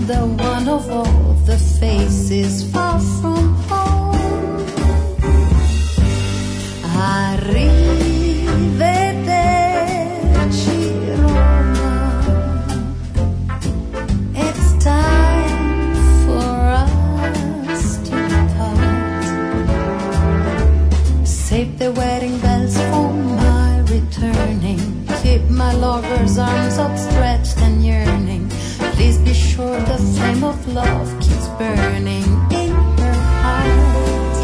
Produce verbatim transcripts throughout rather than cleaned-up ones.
the one of all the faces far from home. Arrivederci Roma, it's time for us to part. Save the wedding bells for my returning. Keep my lover's arms outstretched and yearning. Please be sure the flame of love keeps burning in her heart.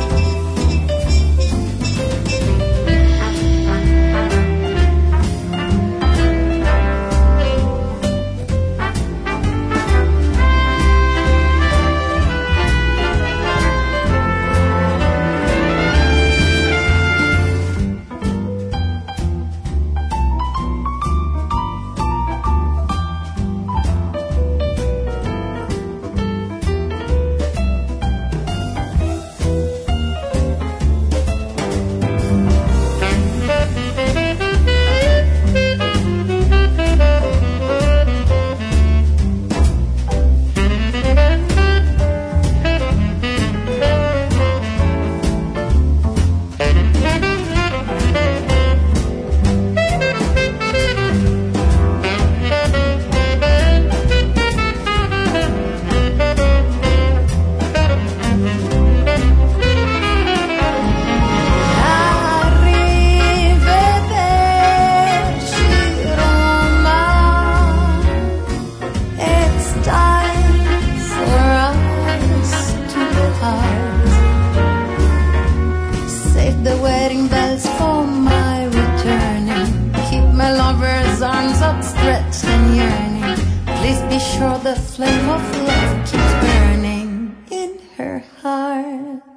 The wedding bells for my returning. Keep my lover's arms outstretched and yearning. Please be sure the flame of love keeps burning in her heart.